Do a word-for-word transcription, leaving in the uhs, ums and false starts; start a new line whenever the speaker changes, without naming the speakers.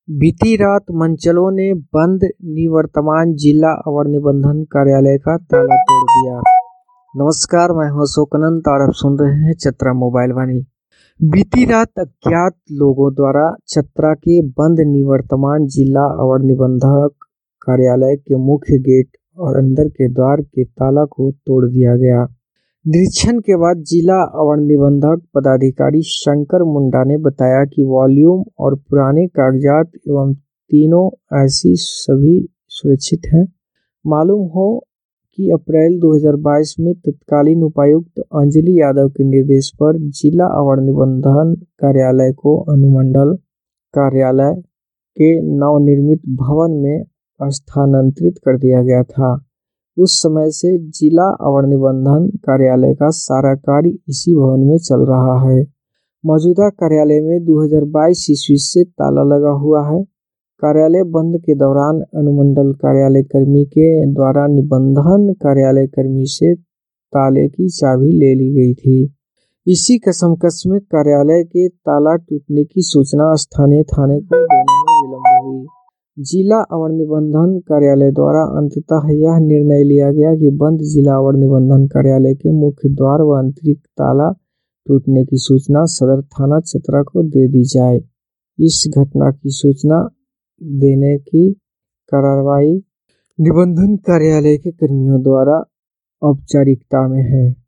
बीती रात मनचलों ने बंद निवर्तमान जिला अवर निबंधन कार्यालय का ताला तोड़ दिया। नमस्कार, मैं हूं अशोक अनंत और आप सुन रहे हैं चतरा मोबाइल वाणी। बीती रात अज्ञात लोगों द्वारा चतरा के बंद निवर्तमान जिला अवर निबंधक कार्यालय के मुख्य गेट और अंदर के द्वार के ताला को तोड़ दिया गया। निरीक्षण के बाद जिला अवर निबंधक पदाधिकारी शंकर मुंडा ने बताया कि वॉल्यूम और पुराने कागजात एवं तीनों ऐसी सभी सुरक्षित हैं। मालूम हो कि अप्रैल दो हज़ार बाईस में तत्कालीन उपायुक्त अंजलि यादव के निर्देश पर जिला अवर निबंधन कार्यालय को अनुमंडल कार्यालय के नवनिर्मित भवन में स्थानांतरित कर दिया गया था। उस समय से जिला अवर निबंधन कार्यालय का सारा कार्य इसी भवन में चल रहा है। मौजूदा कार्यालय में दो हज़ार बाईस ईस्वी से ताला लगा हुआ है। कार्यालय बंद के दौरान अनुमंडल कार्यालय कर्मी के द्वारा निबंधन कार्यालय कर्मी से ताले की चाबी ले ली गई थी। इसी कसमकस में कार्यालय के ताला टूटने की सूचना स्थानीय थाने को देने में विलंब हुई। जिला अवर निबंधन कार्यालय द्वारा अंततः यह निर्णय लिया गया कि बंद जिला अवर निबंधन कार्यालय के मुख्य द्वार व आंतरिक ताला टूटने की सूचना सदर थाना चतरा को दे दी जाए। इस घटना की सूचना देने की कार्रवाई निबंधन कार्यालय के कर्मियों द्वारा औपचारिकता में है।